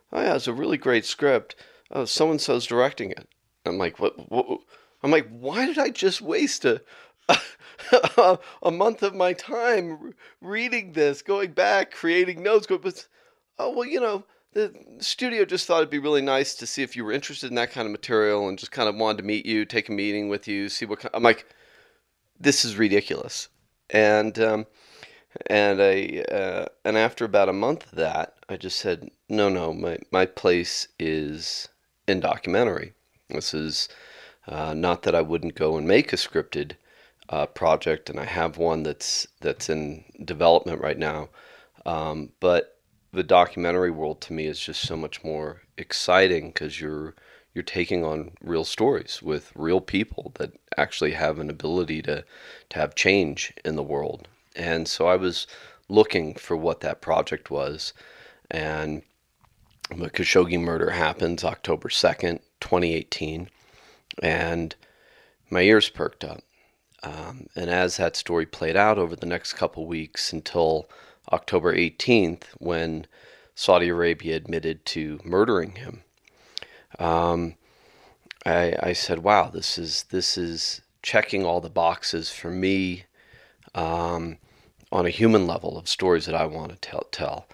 [SPEAKER 7] oh yeah, it's a really great script. Oh, so-and-so's directing it. I'm like, what, what? I'm like, why did I just waste a, a, a month of my time reading this, going back, creating notes? Going, but, oh, well, you know, the studio just thought it'd be really nice to see if you were interested in that kind of material and just kind of wanted to meet you, take a meeting with you, see what kind. I'm like, this is ridiculous. And, um, and I, uh, and after about a month of that, I just said, no, no, my, my place is in documentary. This is uh, not that I wouldn't go and make a scripted uh, project, and I have one that's, that's in development right now. Um, but the documentary world to me is just so much more exciting because you're you're taking on real stories with real people that actually have an ability to to have change in the world. And so I was looking for what that project was, and the Khashoggi murder happens October second, twenty eighteen, and my ears perked up. Um, and as that story played out over the next couple weeks until October eighteenth, when Saudi Arabia admitted to murdering him, um, I, I said, "Wow, this is this is checking all the boxes for me um, on a human level of stories that I want to tell." tell.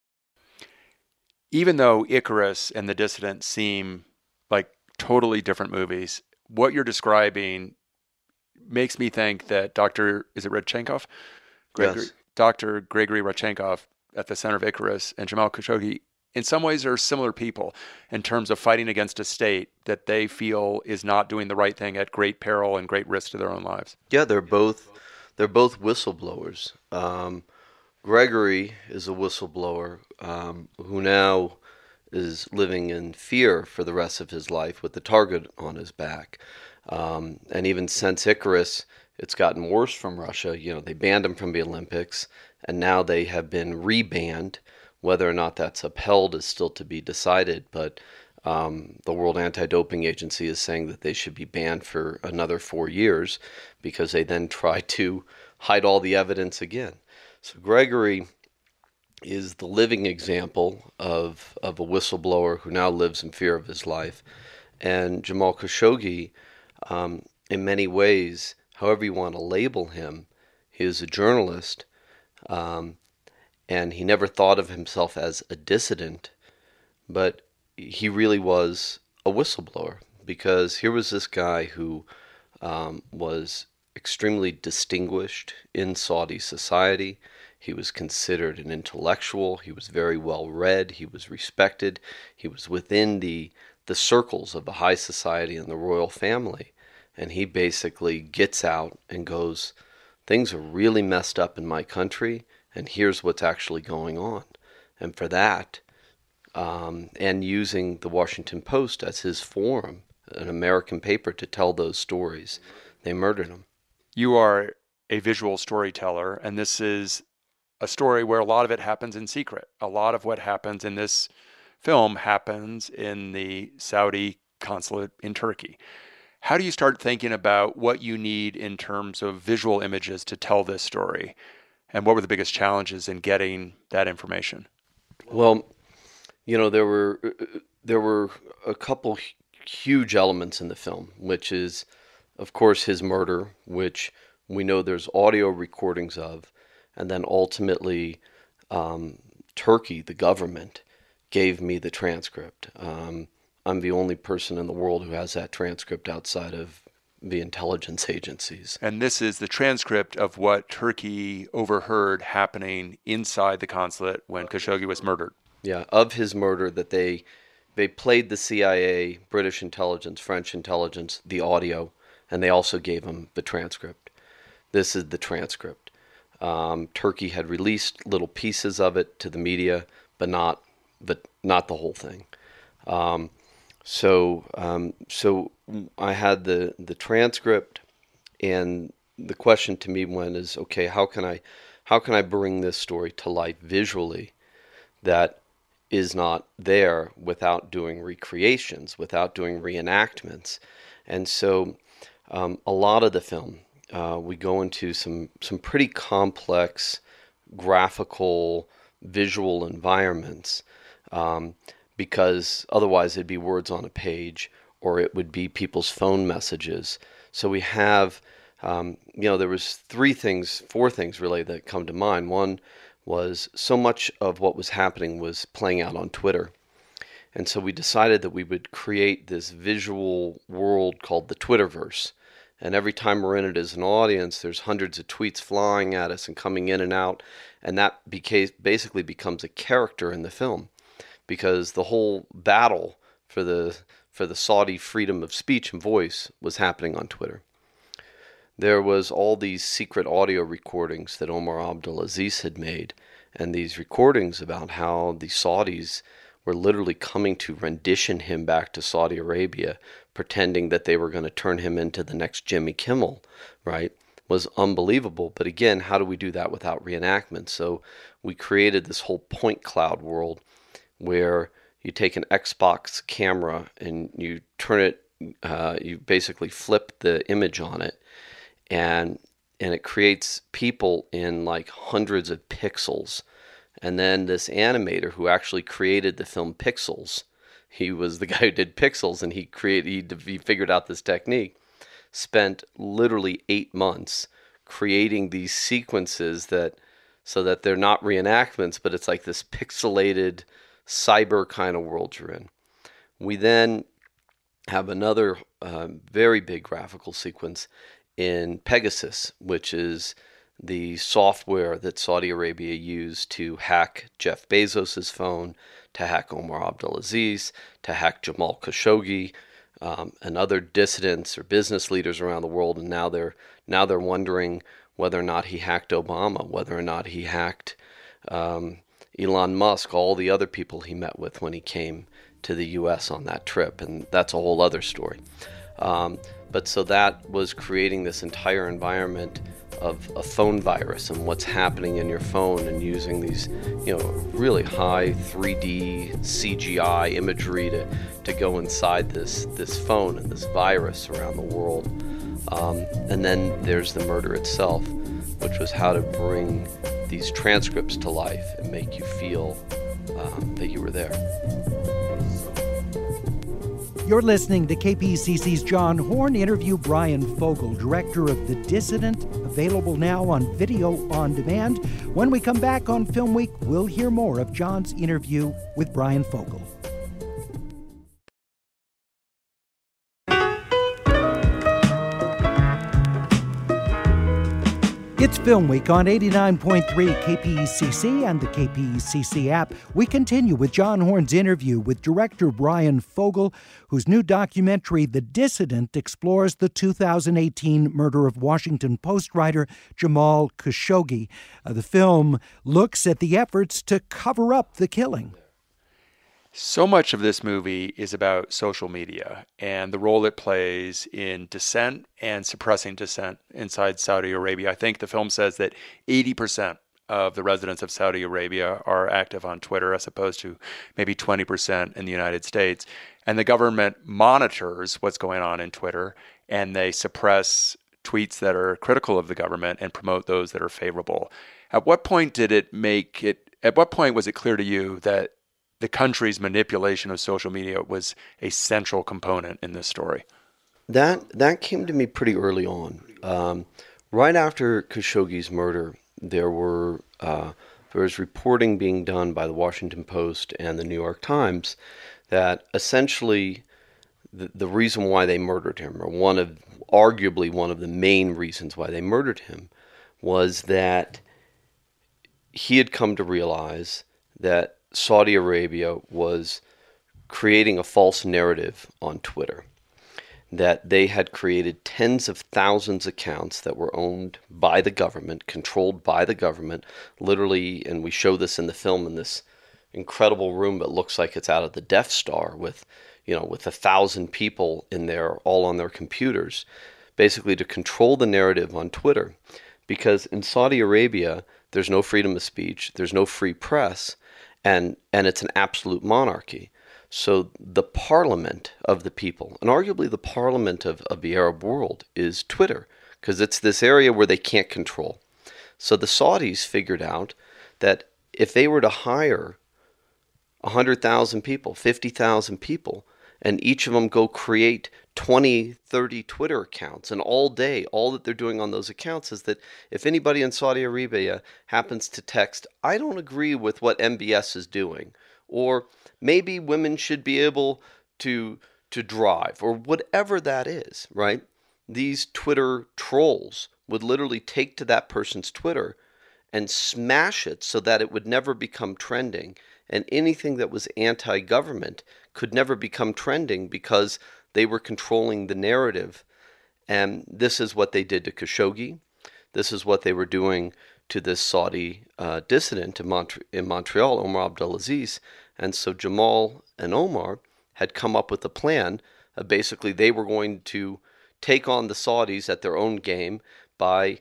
[SPEAKER 6] Even though Icarus and The Dissident seem like totally different movies, what you're describing makes me think that Doctor is it Rodchenkov? Gregory,
[SPEAKER 7] Yes.
[SPEAKER 6] Doctor Gregory Rodchenkov at the center of Icarus and Jamal Khashoggi, in some ways, are similar people in terms of fighting against a state that they feel is not doing the right thing at great peril and great risk to their own lives.
[SPEAKER 7] Yeah, they're both they're both whistleblowers. Um, Gregory is a whistleblower um, who now is living in fear for the rest of his life with the target on his back. Um, and even since Icarus, it's gotten worse from Russia. You know, they banned him from the Olympics, and now they have been rebanned. Whether or not that's upheld is still to be decided, but um, the World Anti-Doping Agency is saying that they should be banned for another four years because they then try to hide all the evidence again. So Gregory is the living example of, of a whistleblower who now lives in fear of his life. And Jamal Khashoggi, um, in many ways, however you want to label him, he is a journalist, um, and he never thought of himself as a dissident, but he really was a whistleblower, because here was this guy who um, was extremely distinguished in Saudi society. He was considered an intellectual. He was very well read. He was respected. He was within the the circles of the high society and the royal family. And he basically gets out and goes, things are really messed up in my country, and here's what's actually going on. And for that, um, and using the Washington Post as his forum, an American paper, to tell those stories, they murdered him.
[SPEAKER 6] You are a visual storyteller, and this is a story where a lot of it happens in secret. A lot of what happens in this film happens in the Saudi consulate in Turkey. How do you start thinking about what you need in terms of visual images to tell this story? And what were the biggest challenges in getting that information?
[SPEAKER 7] Well, you know, there were there were a couple huge elements in the film, which is, of course, his murder, which we know there's audio recordings of, and then ultimately um, Turkey, the government, gave me the transcript. Um, I'm the only person in the world who has that transcript outside of the intelligence agencies.
[SPEAKER 6] And this is the transcript of what Turkey overheard happening inside the consulate when Khashoggi was murdered.
[SPEAKER 7] Yeah, of his murder, that they they played the C I A, British intelligence, French intelligence, the audio, and they also gave him the transcript. This is the transcript. Um, Turkey had released little pieces of it to the media, but not but not the whole thing. Um, so um, so I had the the transcript, and the question to me went is, okay, how can I how can I bring this story to life visually that is not there without doing recreations, without doing reenactments? And so um, a lot of the film, uh, we go into some some pretty complex graphical visual environments, um, because otherwise it'd be words on a page, or it would be people's phone messages. So we have, um, you know, there was three things, four things really that come to mind. One was so much of what was happening was playing out on Twitter. And so we decided that we would create this visual world called the Twitterverse. And every time we're in it as an audience, there's hundreds of tweets flying at us and coming in and out. And that beca- basically becomes a character in the film, because the whole battle for the for the Saudi freedom of speech and voice was happening on Twitter. There was all these secret audio recordings that Omar Abdulaziz had made, and these recordings about how the Saudis were literally coming to rendition him back to Saudi Arabia, pretending that they were going to turn him into the next Jimmy Kimmel, right, was unbelievable. But again, how do we do that without reenactment? So we created this whole point cloud world where you take an Xbox camera and you turn it, uh, you basically flip the image on it, and and it creates people in like hundreds of pixels. And then this animator who actually created the film Pixels, he was the guy who did Pixels, and he created, he, he figured out this technique, spent literally eight months creating these sequences that, so that they're not reenactments, but it's like this pixelated cyber kind of world you're in. We then have another uh, very big graphical sequence in Pegasus, which is the software that Saudi Arabia used to hack Jeff Bezos's phone, to hack Omar Abdulaziz, to hack Jamal Khashoggi, um, and other dissidents or business leaders around the world. And now they're now they're wondering whether or not he hacked Obama, whether or not he hacked um, Elon Musk, all the other people he met with when he came to the U S on that trip. And that's a whole other story. Um, but so that was creating this entire environment of a phone virus and what's happening in your phone, and using these, you know, really high three D C G I imagery to, to go inside this, this phone and this virus around the world. Um, and then there's the murder itself, which was how to bring these transcripts to life and make you feel um, that you were there.
[SPEAKER 3] You're listening to K P C C's John Horn interview Bryan Fogel, director of The Dissident, available now on video on demand. When we come back on Film Week, we'll hear more of John's interview with Bryan Fogel. It's Film Week on eighty-nine point three K P E C C and the K P E C C app. We continue with John Horn's interview with director Bryan Fogel, whose new documentary, The Dissident, explores the two thousand eighteen murder of Washington Post writer Jamal Khashoggi. Uh, the film looks at the efforts to cover up the killing.
[SPEAKER 6] So much of this movie is about social media and the role it plays in dissent and suppressing dissent inside Saudi Arabia. I think the film says that eighty percent of the residents of Saudi Arabia are active on Twitter, as opposed to maybe twenty percent in the United States. And the government monitors what's going on in Twitter, and they suppress tweets that are critical of the government and promote those that are favorable. At what point did it make it, at what point was it clear to you that the country's manipulation of social media was a central component in this story?
[SPEAKER 7] That that came to me pretty early on. Um, right after Khashoggi's murder, there were uh, there was reporting being done by the Washington Post and the New York Times that essentially the, the reason why they murdered him, or one of arguably one of the main reasons why they murdered him, was that he had come to realize that Saudi Arabia was creating a false narrative on Twitter, that they had created tens of thousands of accounts that were owned by the government, controlled by the government, literally, and we show this in the film in this incredible room that looks like it's out of the Death Star with, you know, with a thousand people in there, all on their computers, basically to control the narrative on Twitter. Because in Saudi Arabia, there's no freedom of speech, there's no free press, And and it's an absolute monarchy. So the parliament of the people, and arguably the parliament of, of the Arab world, is Twitter, because it's this area where they can't control. So the Saudis figured out that if they were to hire one hundred thousand people, fifty thousand people, and each of them go create twenty, thirty Twitter accounts. And all day, all that they're doing on those accounts is that if anybody in Saudi Arabia happens to text, I don't agree with what M B S is doing, or maybe women should be able to to drive, or whatever that is, right? These Twitter trolls would literally take to that person's Twitter and smash it so that it would never become trending. And anything that was anti-government could never become trending because they were controlling the narrative. And this is what they did to Khashoggi. This is what they were doing to this Saudi uh, dissident in, Mont- in Montreal, Omar Abdulaziz. And so Jamal and Omar had come up with a plan. Uh, basically, they were going to take on the Saudis at their own game by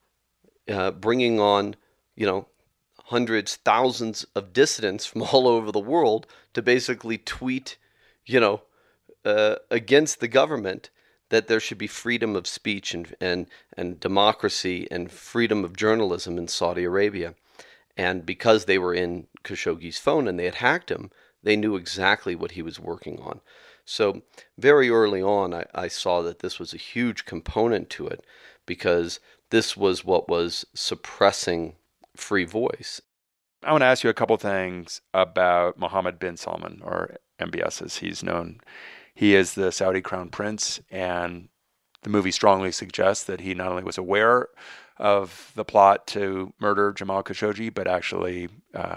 [SPEAKER 7] uh, bringing on, you know, hundreds, thousands of dissidents from all over the world to basically tweet, you know, uh, against the government that there should be freedom of speech and, and, and democracy and freedom of journalism in Saudi Arabia. And because they were in Khashoggi's phone and they had hacked him, they knew exactly what he was working on. So very early on, I, I saw that this was a huge component to it because this was what was suppressing free voice.
[SPEAKER 6] I want to ask you a couple things about Mohammed bin Salman, or M B S as he's known. He is the Saudi crown prince, and the movie strongly suggests that he not only was aware of the plot to murder Jamal Khashoggi, but actually, uh,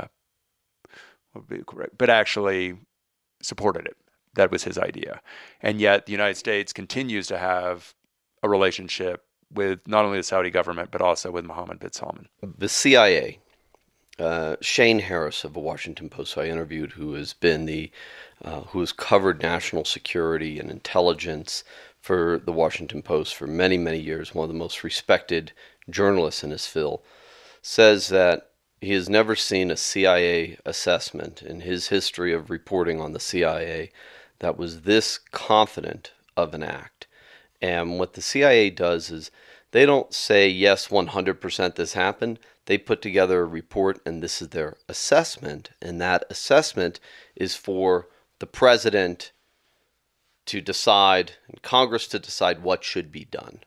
[SPEAKER 6] would be correct, but actually supported it. That was his idea. And yet the United States continues to have a relationship with not only the Saudi government, but also with Mohammed bin Salman.
[SPEAKER 7] The C I A, uh, Shane Harris of the Washington Post, who I interviewed, who has been the, uh, who has covered national security and intelligence for the Washington Post for many, many years, one of the most respected journalists in his field, says that he has never seen a C I A assessment in his history of reporting on the C I A that was this confident of an act. And what the C I A does is they don't say, yes, one hundred percent this happened. They put together a report, and this is their assessment. And that assessment is for the president to decide, and Congress to decide what should be done.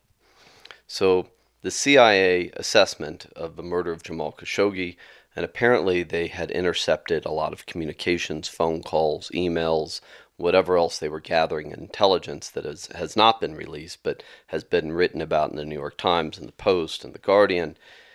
[SPEAKER 7] So the C I A assessment of the murder of Jamal Khashoggi, and apparently they had intercepted a lot of communications, phone calls, emails, whatever else they were gathering intelligence that has, has not been released but has been written about in the New York Times and the Post and the Guardian,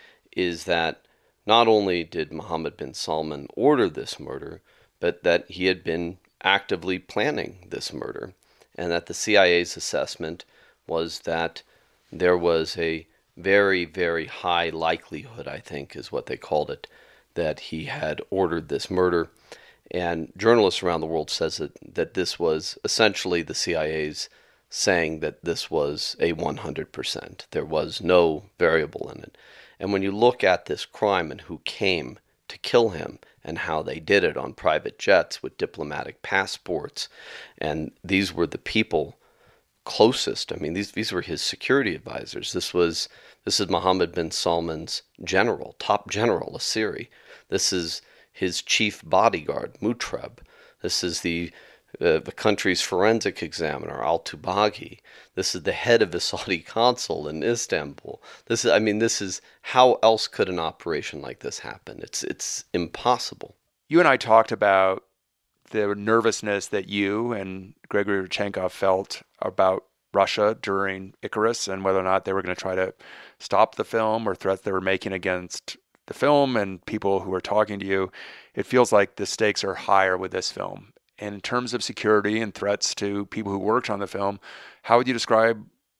[SPEAKER 7] is that not only did Mohammed bin Salman order this murder, but that he had been actively planning this murder, and that the C I A's assessment was that there was a very, very high likelihood, I think is what they called it, that he had ordered this murder. And journalists around the world says that, that this was essentially the C I A's saying that this was a one hundred percent. There was no variable in it. And when you look at this crime and who came to kill him and how they did it on private jets with diplomatic passports, and these were the people closest. I mean, these these were his security advisors. This was this is Mohammed bin Salman's general, top general, Asiri. This is his chief bodyguard, Mutrab. This is the uh, the country's forensic examiner, Al-Tubagi. This is the head of the Saudi consul in Istanbul. This is, I mean, this is, how else could an operation like this happen? It's it's impossible.
[SPEAKER 6] You and I talked about the nervousness that you and Gregory Rodchenkov felt about Russia during Icarus and whether or not they were going to try to stop the film or threats they were making against the film and people who are talking to you. It feels like the stakes are higher with this film. And in terms of security and threats to people who worked on the film, how would you describe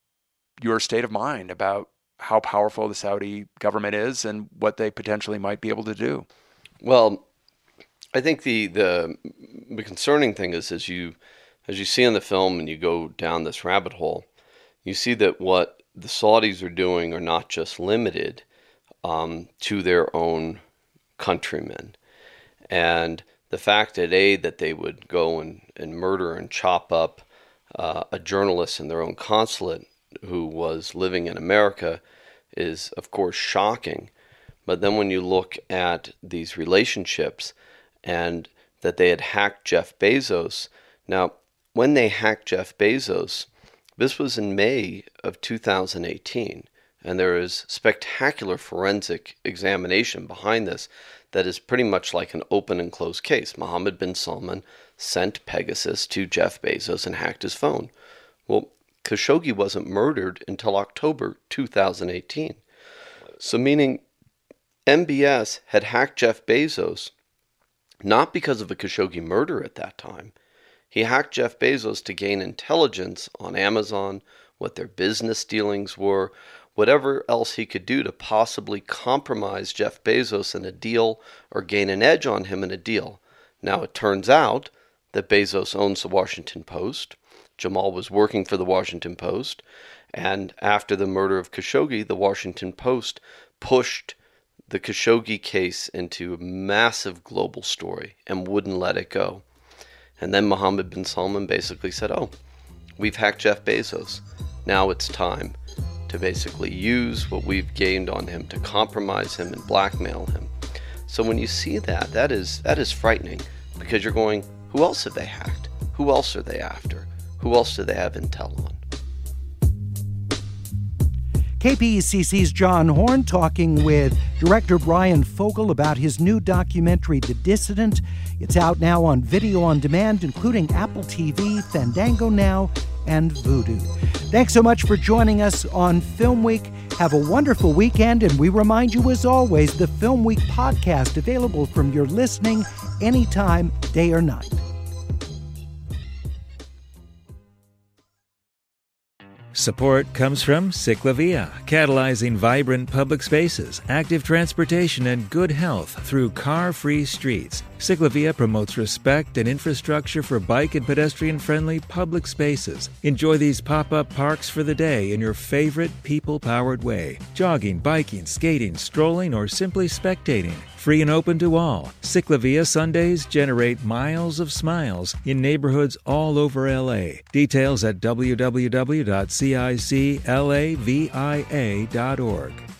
[SPEAKER 6] your state of mind about how powerful the Saudi government is and what they potentially might be able to do?
[SPEAKER 7] Well, I think the the, the concerning thing is as you as you see in the film and you go down this rabbit hole, you see that what the Saudis are doing are not just limited um, to their own countrymen. And the fact that, A, that they would go and, and murder and chop up uh, a journalist in their own consulate who was living in America is, of course, shocking. But then when you look at these relationships and that they had hacked Jeff Bezos. Now, when they hacked Jeff Bezos, this was in May of two thousand eighteen, and there is spectacular forensic examination behind this that is pretty much like an open and closed case. Mohammed bin Salman sent Pegasus to Jeff Bezos and hacked his phone. Well, Khashoggi wasn't murdered until October two thousand eighteen. So meaning M B S had hacked Jeff Bezos not because of a Khashoggi murder at that time. He hacked Jeff Bezos to gain intelligence on Amazon, what their business dealings were, whatever else he could do to possibly compromise Jeff Bezos in a deal or gain an edge on him in a deal. Now it turns out that Bezos owns the Washington Post. Jamal was working for the Washington Post, and after the murder of Khashoggi, the Washington Post pushed the Khashoggi case into a massive global story and wouldn't let it go. And then Mohammed bin Salman basically said, oh, we've hacked Jeff Bezos. Now it's time to basically use what we've gained on him to compromise him and blackmail him. So when you see that, that is that is frightening, because you're going, who else have they hacked? Who else are they after? Who else do they have intel on?
[SPEAKER 3] K P E C C's John Horn talking with director Brian Fogel about his new documentary, The Dissident. It's out now on video on demand, including Apple T V, Fandango Now, and Vudu. Thanks so much for joining us on Film Week. Have a wonderful weekend, and we remind you, as always, the Film Week podcast available from your listening anytime, day or night.
[SPEAKER 1] Support comes from Ciclavia, catalyzing vibrant public spaces, active transportation, and good health through car-free streets. Ciclavia promotes respect and infrastructure for bike and pedestrian-friendly public spaces. Enjoy these pop-up parks for the day in your favorite people-powered way. Jogging, biking, skating, strolling, or simply spectating. Free and open to all. Ciclavia Sundays generate miles of smiles in neighborhoods all over L A. Details at w w w dot ciclavia dot org.